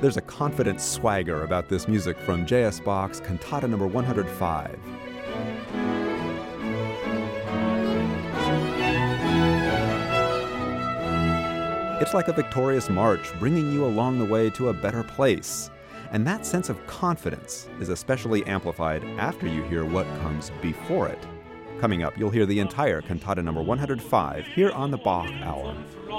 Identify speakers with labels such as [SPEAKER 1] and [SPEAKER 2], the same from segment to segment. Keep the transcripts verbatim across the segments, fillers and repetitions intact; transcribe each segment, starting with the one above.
[SPEAKER 1] There's a confident swagger about this music from J S. Bach's Cantata number one hundred five. It's like a victorious march, bringing you along the way to a better place. And that sense of confidence is especially amplified after you hear what comes before it. Coming up, you'll hear the entire Cantata number one hundred five here on the Bach Hour.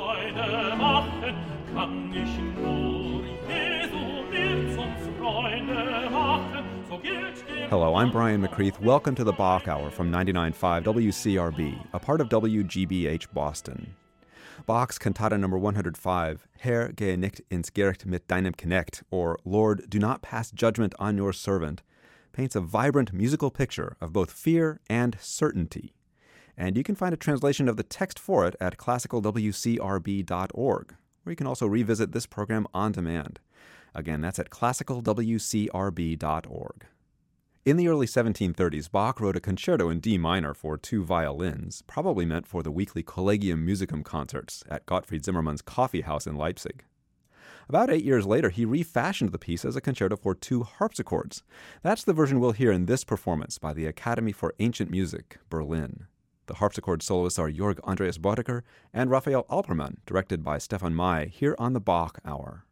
[SPEAKER 1] Hello, I'm Brian McCreath. Welcome to the Bach Hour from ninety-nine point five W C R B, a part of W G B H Boston. Bach's Cantata number one hundred five, Herr, gehe nicht ins Gericht mit deinem Knecht, or Lord, do not pass judgment on your servant, paints a vibrant musical picture of both fear and certainty. And you can find a translation of the text for it at classical w c r b dot org, where you can also revisit this program on demand. Again, that's at classical w c r b dot org. In the early seventeen thirties, Bach wrote a concerto in D minor for two violins, probably meant for the weekly Collegium Musicum concerts at Gottfried Zimmermann's coffee house in Leipzig. About eight years later, he refashioned the piece as a concerto for two harpsichords. That's the version we'll hear in this performance by the Academy for Ancient Music, Berlin. The harpsichord soloists are Jörg Andreas Bodecker and Raphael Alpermann, directed by Stefan May, here on the Bach Hour.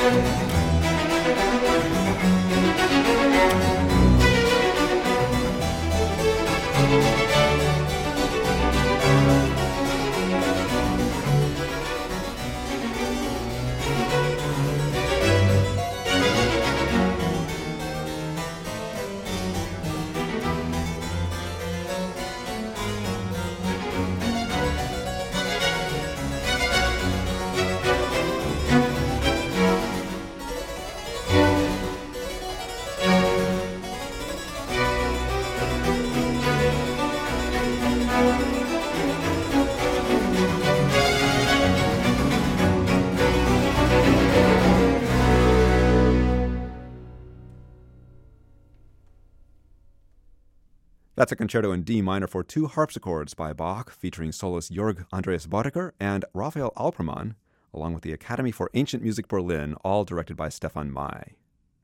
[SPEAKER 1] That's a concerto in D minor for two harpsichords by Bach, featuring soloist Jörg Andreas Bodecker and Raphael Alpermann, along with the Academy for Ancient Music Berlin, all directed by Stefan May.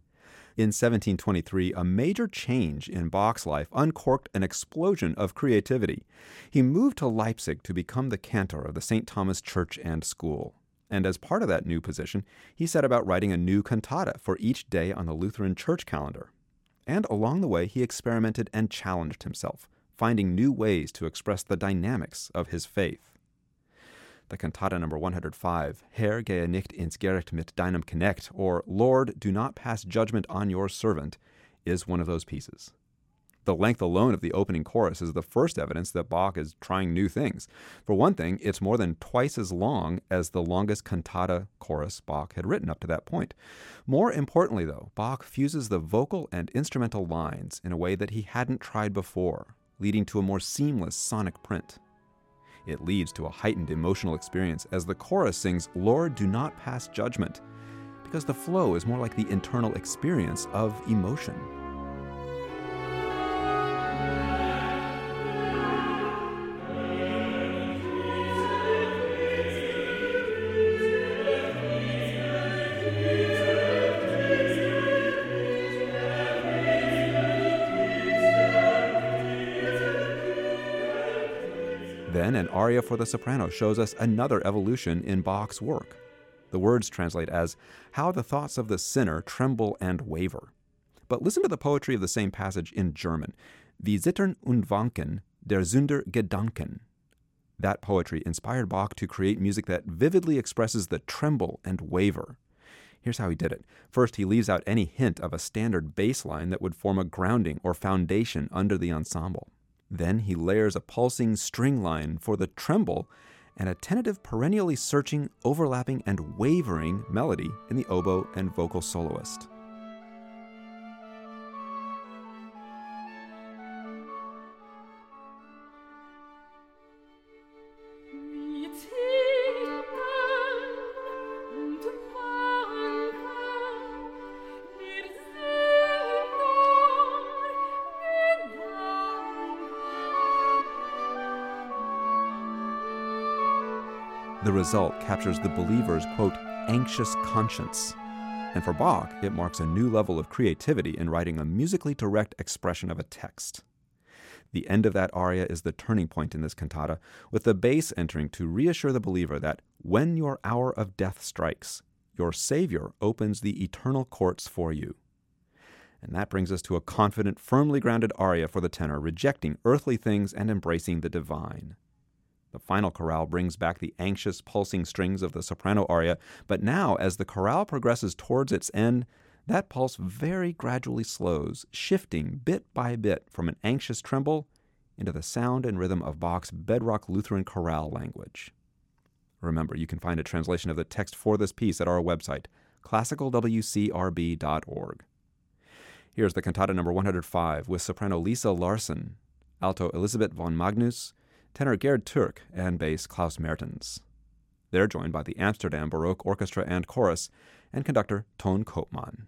[SPEAKER 1] In seventeen twenty-three, a major change in Bach's life uncorked an explosion of creativity. He moved to Leipzig to become the cantor of the Saint Thomas Church and School. And as part of that new position, he set about writing a new cantata for each day on the Lutheran church calendar. And along the way, he experimented and challenged himself, finding new ways to express the dynamics of his faith. The cantata number one hundred five, Herr, gehe nicht ins Gericht mit deinem Knecht, or Lord, do not pass judgment on your servant, is one of those pieces. The length alone of the opening chorus is the first evidence that Bach is trying new things. For one thing, it's more than twice as long as the longest cantata chorus Bach had written up to that point. More importantly, though, Bach fuses the vocal and instrumental lines in a way that he hadn't tried before, leading to a more seamless sonic print. It leads to a heightened emotional experience as the chorus sings, "Lord, do not pass judgment," because the flow is more like the internal experience of emotion. Then an aria for the soprano shows us another evolution in Bach's work. The words translate as, "How the thoughts of the sinner tremble and waver." But listen to the poetry of the same passage in German. Wie zittern und wanken der Sünder Gedanken. That poetry inspired Bach to create music that vividly expresses the tremble and waver. Here's how he did it. First, he leaves out any hint of a standard bass line that would form a grounding or foundation under the ensemble. Then he layers a pulsing string line for the tremble and a tentative, perennially searching, overlapping, and wavering melody in the oboe and vocal soloist. The result captures the believer's, quote, anxious conscience. And for Bach, it marks a new level of creativity in writing a musically direct expression of a text. The end of that aria is the turning point in this cantata, with the bass entering to reassure the believer that when your hour of death strikes, your Savior opens the eternal courts for you. And that brings us to a confident, firmly grounded aria for the tenor, rejecting earthly things and embracing the divine. The final chorale brings back the anxious, pulsing strings of the soprano aria, but now, as the chorale progresses towards its end, that pulse very gradually slows, shifting bit by bit from an anxious tremble into the sound and rhythm of Bach's bedrock Lutheran chorale language. Remember, you can find a translation of the text for this piece at our website, classical w c r b dot org. Here's the cantata number one hundred five with soprano Lisa Larsen, alto Elisabeth von Magnus, tenor Gerd Türk, and bass Klaus Mertens. They're joined by the Amsterdam Baroque Orchestra and Chorus and conductor Ton Koopman.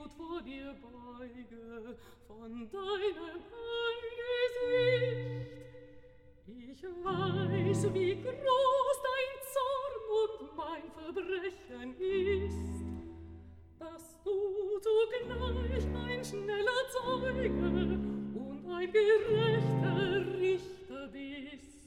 [SPEAKER 2] Demut vor dir beuge, von deinem Angesicht. Ich weiß, wie groß dein Zorn und mein Verbrechen ist, dass du zugleich ein schneller Zeuge und ein gerechter Richter bist.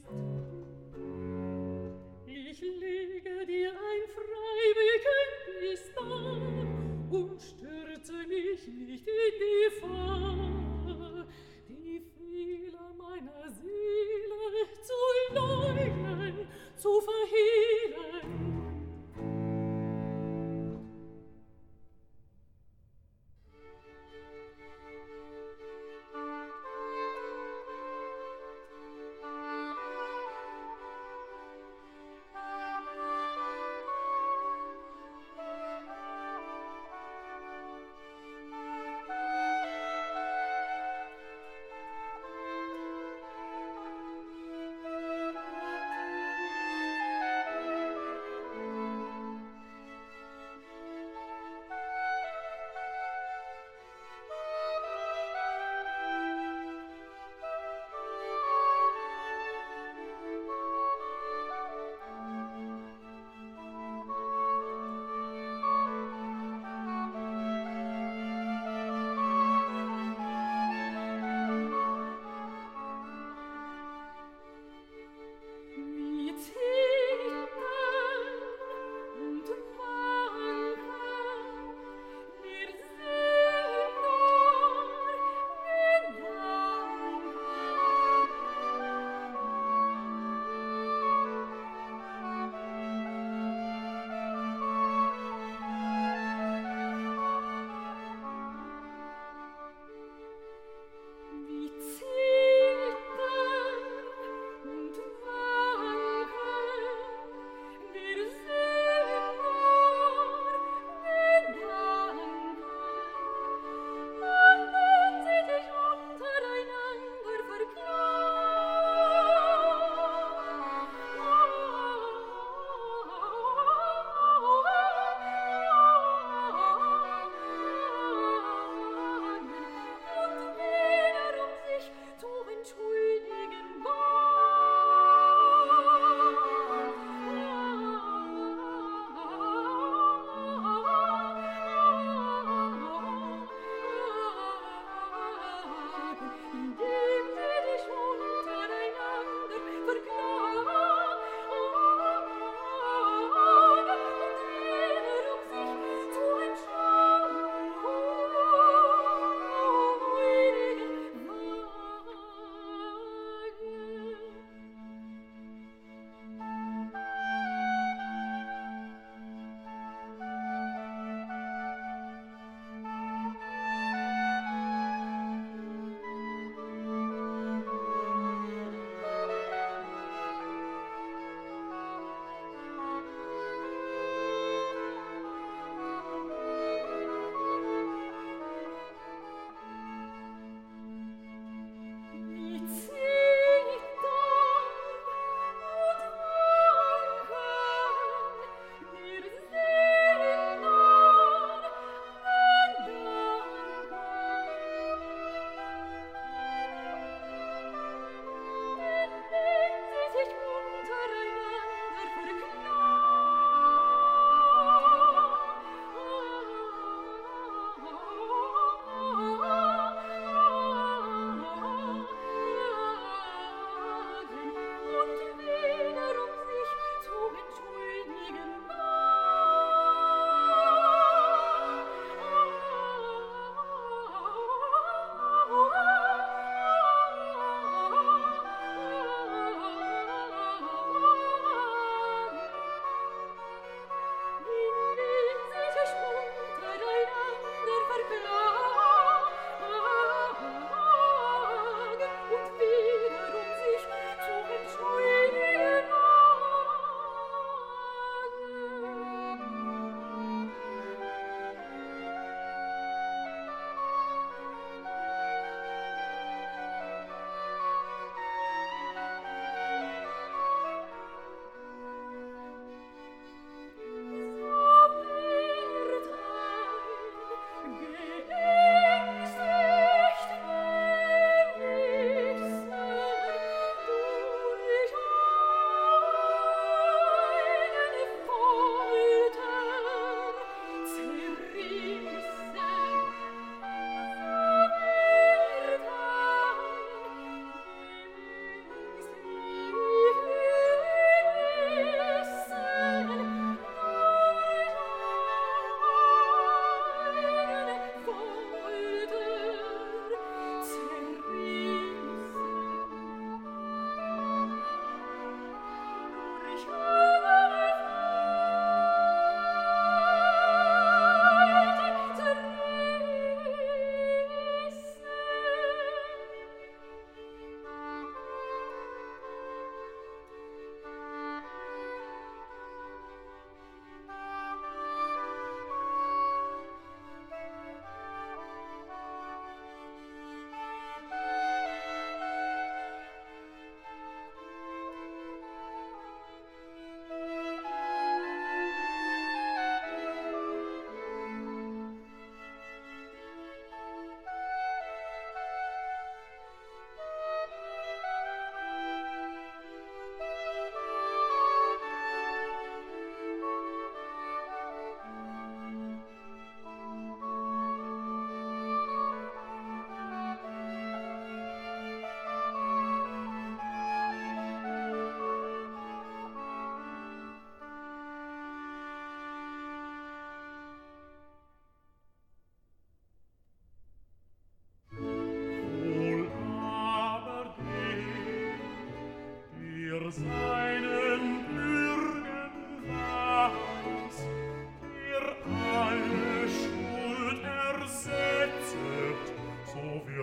[SPEAKER 2] Ich lege dir ein Freibekenntnis dar und stürze mich nicht in Gefahr, die Fehler meiner Seele zu leugnen, zu verhehlen.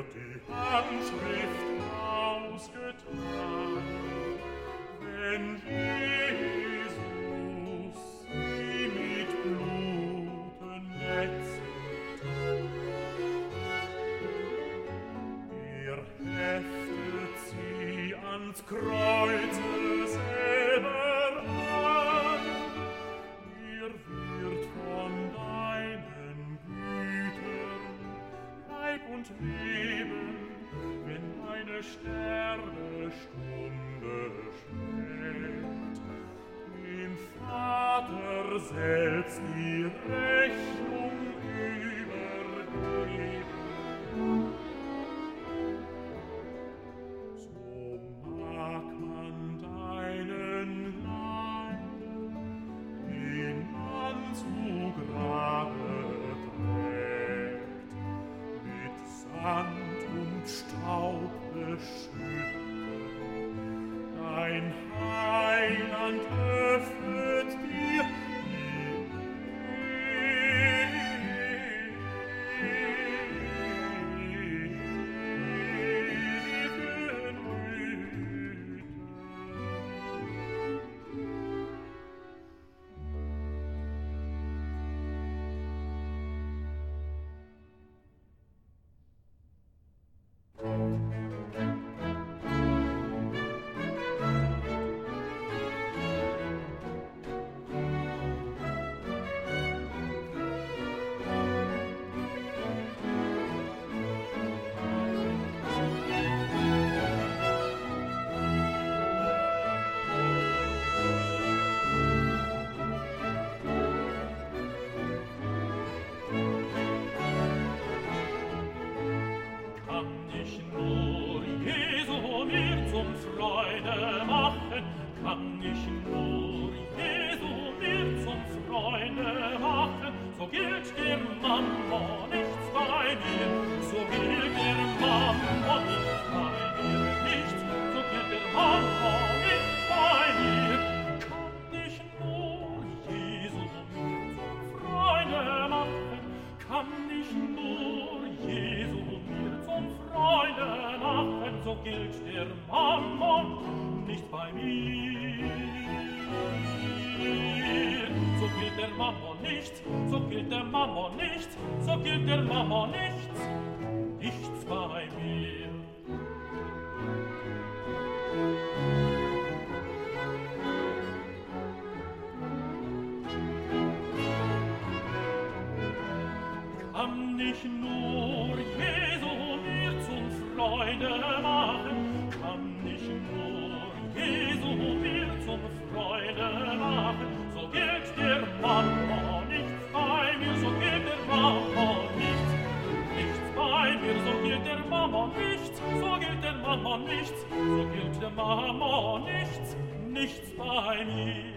[SPEAKER 3] wird die Handschrift ausgetan, wenn Jesus sie mit Bluten netzet. Er heftet sie ans Kreuze selber an, er wird von deinen Gütern Leib und Leben, wenn deine Sterbestunde schlägt, dem Vater selbst die Rechnung übergeben. So mag man deinen Leib, den man zu Grabe trägt, mit Sand und Staub beschütten. Dein Heiland öffnet dir die ewigen Güter. Kann ich nur Jesu mir zum Freude machen, kann ich nur Jesu mir zum Freunde machen, so gilt der Mammon nichts bei mir, so gilt der Mammon nichts bei mir, nichts, so gilt der Mammon nichts bei mir. Kann ich nur Jesu mir zum Freunde machen, kann ich nur Jesu mir zum Freunde machen, so gilt der Mammon nicht bei mir. So gilt der Mammon nicht, so gilt der Mammon nicht, so gilt der Mammon nichts, nichts bei mir. Kann ich nur Jesu mir zum Freunde machen, kann ich nur Jesu mir zum Freunde machen, so gilt der Mammon nichts bei mir, so gilt der Mammon nichts, nichts bei mir, so gilt der Mammon nichts, so gilt der Mammon nichts, so gilt der Mammon nichts, nichts bei mir.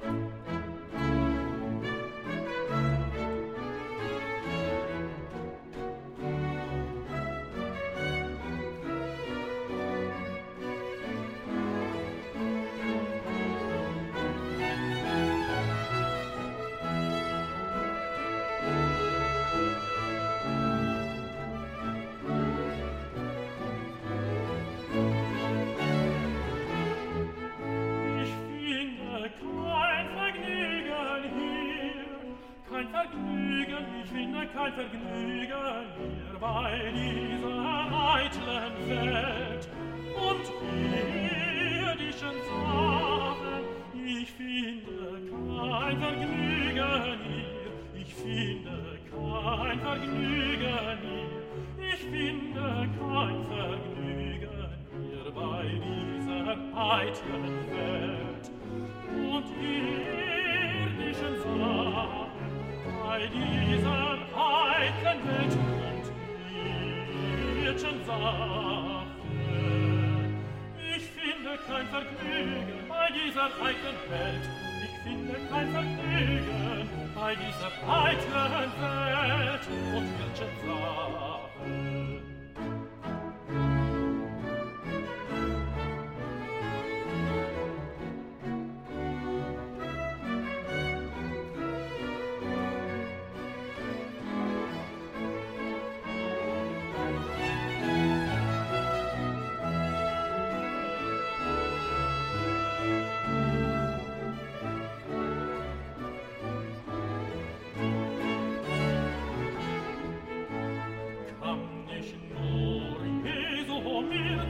[SPEAKER 3] Ich finde kein Vergnügen hier, kein Vergnügen, ich finde kein Vergnügen hier bei dieser eitlen Welt und irdischen Sachen. Ich finde kein Vergnügen hier, ich finde kein Vergnügen hier, ich finde kein Vergnügen hier bei dieser eitlen Welt und irdischen Sachen, bei dieser eitlen Welt und irdischen Sachen. Ich finde kein Vergnügen bei dieser eitlen Welt, ich finde kein Vergnügen bei dieser eitlen Welt und irdischen Sachen.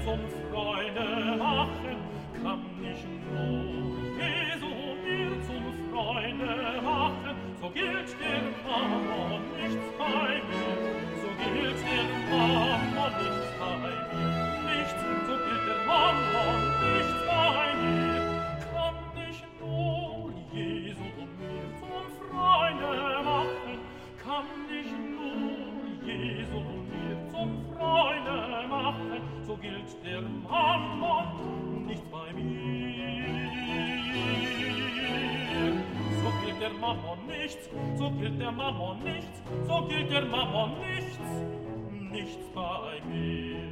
[SPEAKER 3] zum Freunde machen, kann ich nur Jesu mir zum Freunde machen, so gilt der Mammon nichts bei mir, so gilt der Mammon nichts bei mir, nichts, so gilt der Mammon nichts bei mir, kann ich nur Jesu mir zum Freunde machen, kann ich nur Jesu mir zum Freunde machen, so gilt der Mammon nichts bei mir. So gilt der Mammon nichts, so gilt der Mammon nichts, so gilt der Mammon nichts, nichts bei mir.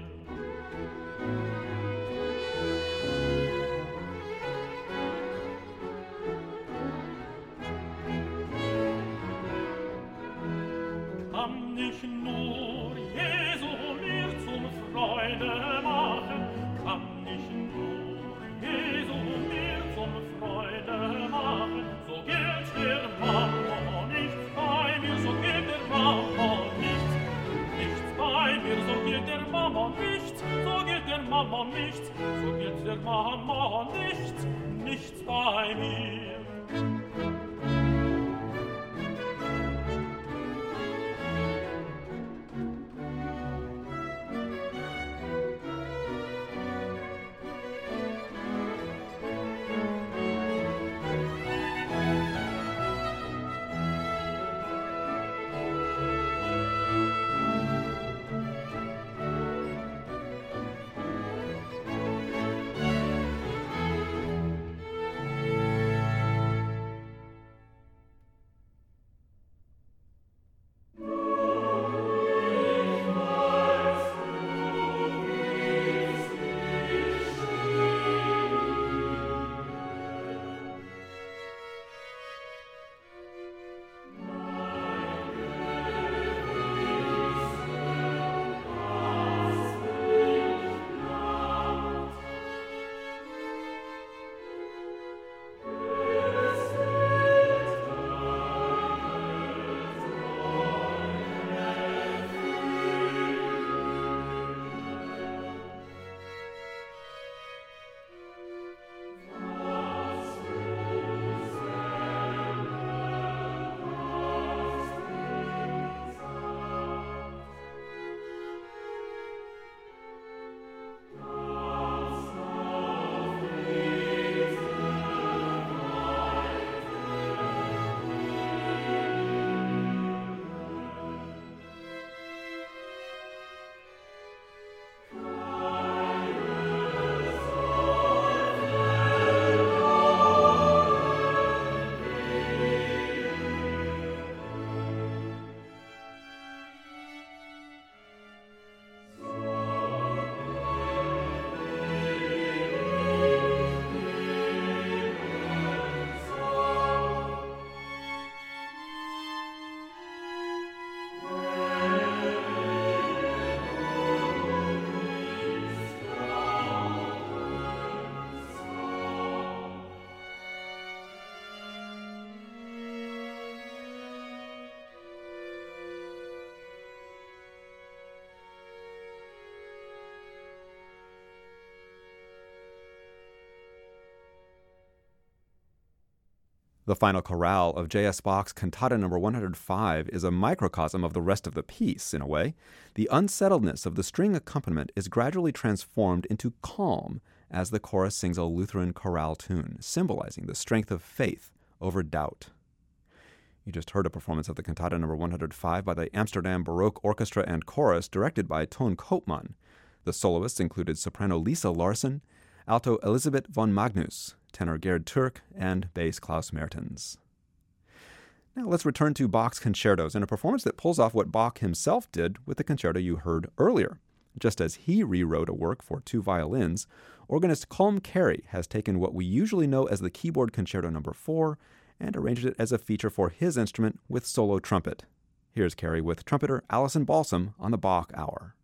[SPEAKER 3] Kann ich nur Jesu mir zum Freunde machen, kann ich nur Jesu mir zum Freunde machen, so gilt der Mammon nichts bei mir, so gilt der Mammon nichts, nichts bei mir, so gilt der Mammon nichts, so gilt der Mammon nichts, so gilt der Mammon nichts, nichts bei mir.
[SPEAKER 1] The final chorale of J S. Bach's Cantata number one hundred five is a microcosm of the rest of the piece, in a way. The unsettledness of the string accompaniment is gradually transformed into calm as the chorus sings a Lutheran chorale tune, symbolizing the strength of faith over doubt. You just heard a performance of the Cantata number one hundred five by the Amsterdam Baroque Orchestra and Chorus, directed by Toon Koopman. The soloists included soprano Lisa Larsen, alto Elisabeth von Magnus, tenor Gerd Türk, and bass Klaus Mertens. Now let's return to Bach's concertos in a performance that pulls off what Bach himself did with the concerto you heard earlier. Just as he rewrote a work for two violins, organist Colm Carey has taken what we usually know as the Keyboard Concerto number four and arranged it as a feature for his instrument with solo trumpet. Here's Carey with trumpeter Alison Balsam on the Bach Hour.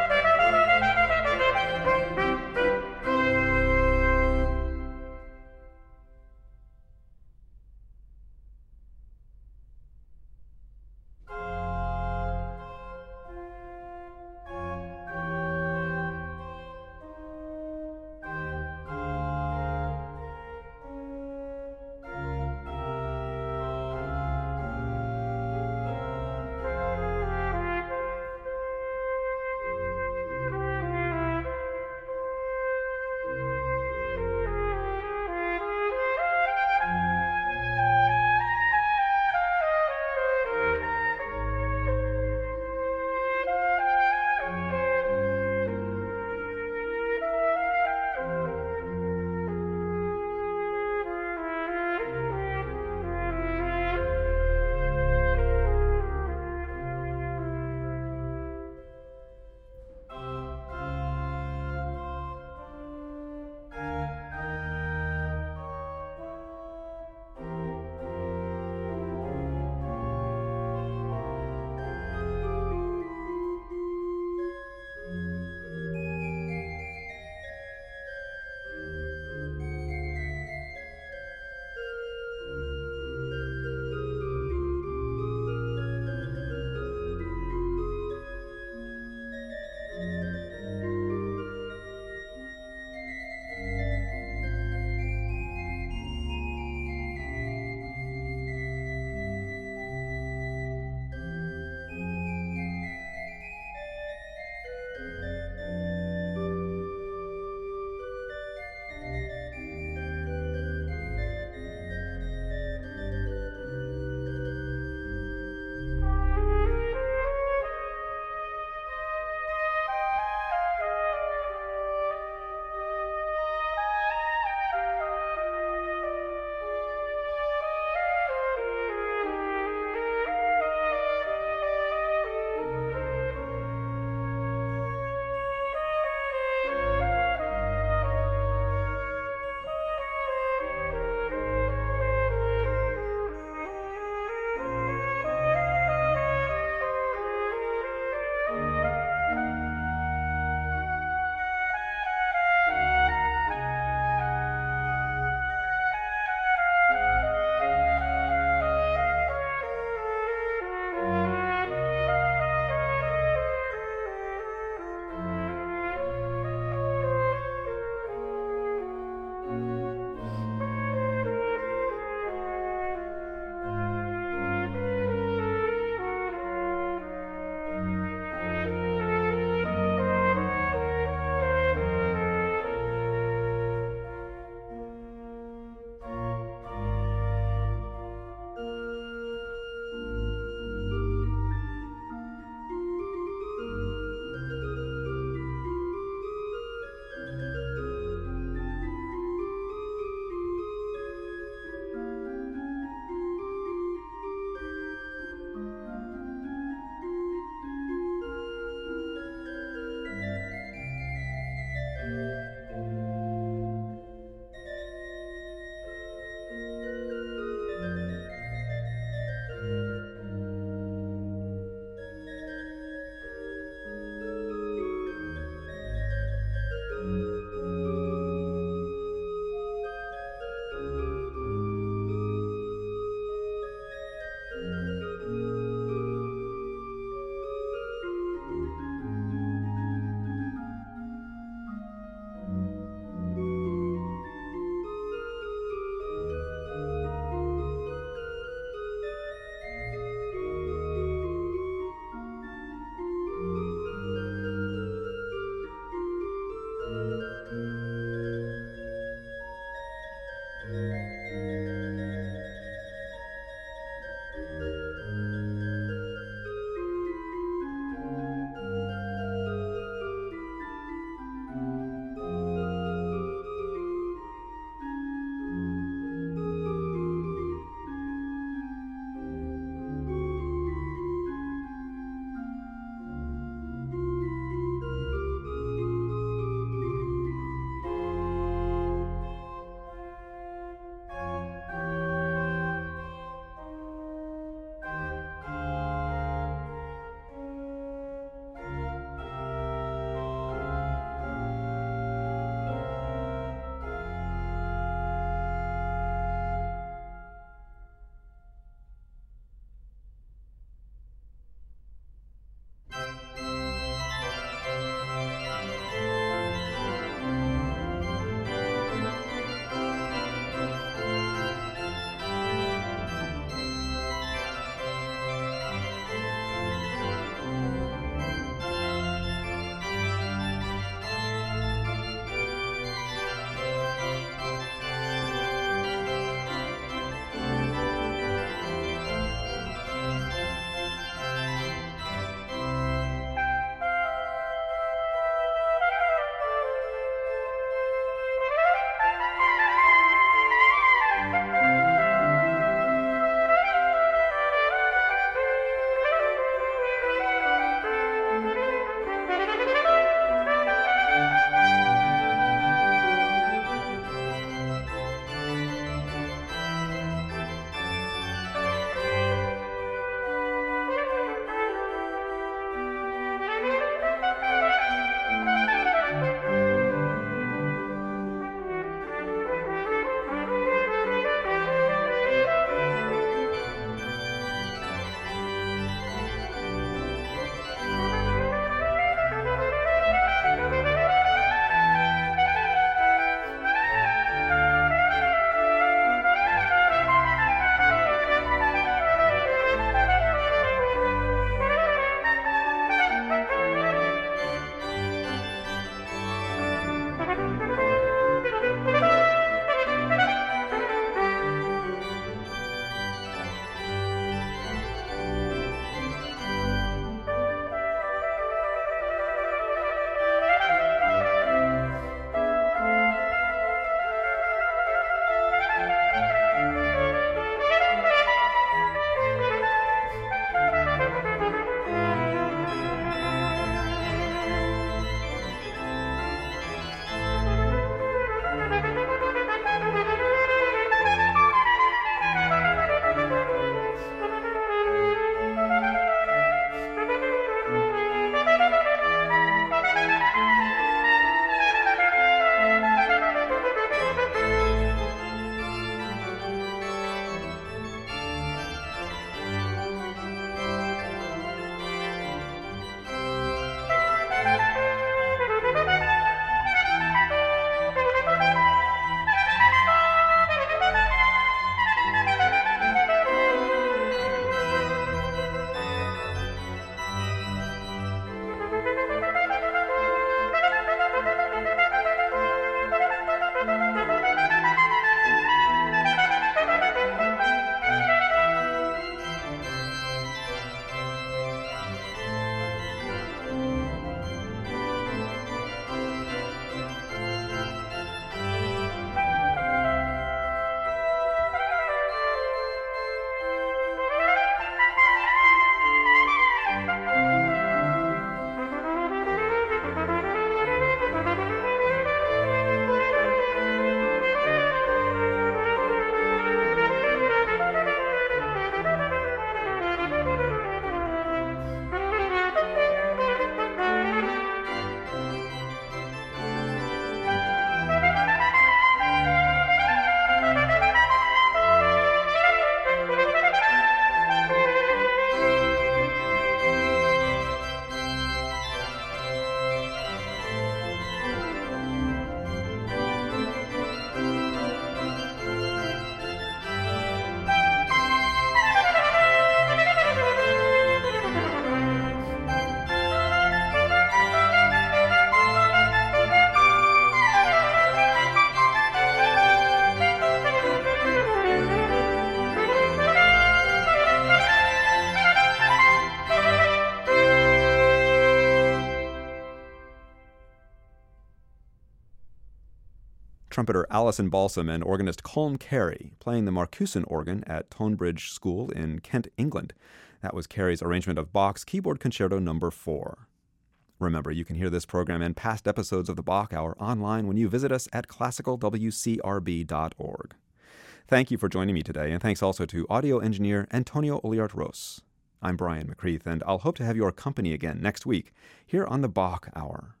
[SPEAKER 1] trumpeter Alison Balsam and organist Colm Carey playing the Marcuson organ at Tonebridge School in Kent, England. That was Carey's arrangement of Bach's Keyboard Concerto number four. Remember, you can hear this program and past episodes of the Bach Hour online when you visit us at classical w c r b dot org. Thank you for joining me today, and thanks also to audio engineer Antonio Oliart-Ros. I'm Brian McCreath, and I'll hope to have your company again next week here on the Bach Hour.